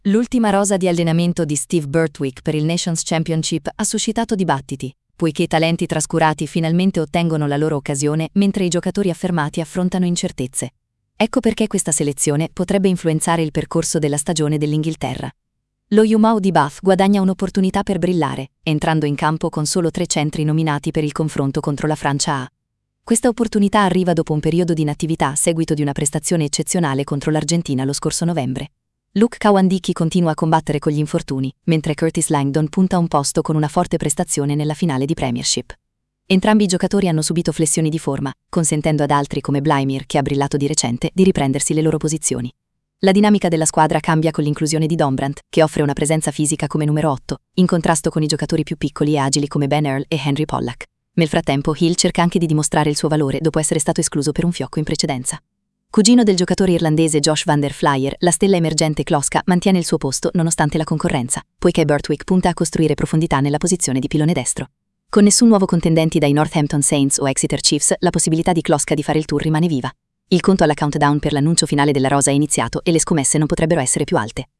L'ultima rosa di allenamento di Steve Birtwick per il Nations Championship ha suscitato dibattiti, poiché i talenti trascurati finalmente ottengono la loro occasione mentre i giocatori affermati affrontano incertezze. Ecco perché questa selezione potrebbe influenzare il percorso della stagione dell'Inghilterra. Lo Yumao di Bath guadagna un'opportunità per brillare, entrando in campo con solo 3 centri nominati per il confronto contro la Francia A. Questa opportunità arriva dopo un periodo di inattività a seguito di una prestazione eccezionale contro l'Argentina lo scorso novembre. Luke Kawandiki continua a combattere con gli infortuni, mentre Curtis Langdon punta a un posto con una forte prestazione nella finale di Premiership. Entrambi i giocatori hanno subito flessioni di forma, consentendo ad altri come Blimire, che ha brillato di recente, di riprendersi le loro posizioni. La dinamica della squadra cambia con l'inclusione di Dombrandt, che offre una presenza fisica come numero 8, in contrasto con i giocatori più piccoli e agili come Ben Earl e Henry Pollack. Nel frattempo Hill cerca anche di dimostrare il suo valore dopo essere stato escluso per un fiocco in precedenza. Cugino del giocatore irlandese Josh van der Flier, la stella emergente Kloska mantiene il suo posto nonostante la concorrenza, poiché Birtwick punta a costruire profondità nella posizione di pilone destro. Con nessun nuovo contendenti dai Northampton Saints o Exeter Chiefs, la possibilità di Kloska di fare il tour rimane viva. Il conto alla countdown per l'annuncio finale della rosa è iniziato e le scommesse non potrebbero essere più alte.